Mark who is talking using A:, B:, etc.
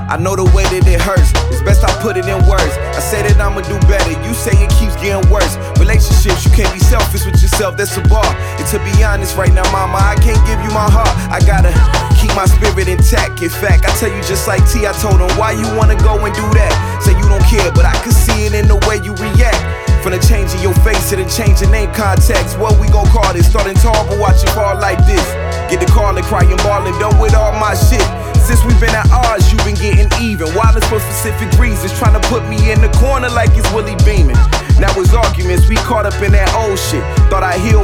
A: I know the way that it hurts, it's best I put it in words. I say that I'ma do better, you say it keeps getting worse. Relationships, you can't be selfish with yourself, that's a bar. And to be honest right now, mama, I can't give you my heart. I gotta keep my spirit intact. In fact, I tell you just like T, I told him, why you wanna go and do that? Say you don't care, but I can see it in the way you react. From the change in your face to the change in name context. What we gon' call this? Starting tall, but watch it fall like this. Get the calling, crying, ballin', done with all my shit. Since we've been at odds, you've been getting even. Wildin' for specific reasons, trying to put me in the corner like it's Willie Beeman. Now it's arguments, we caught up in that old shit. Thought I healed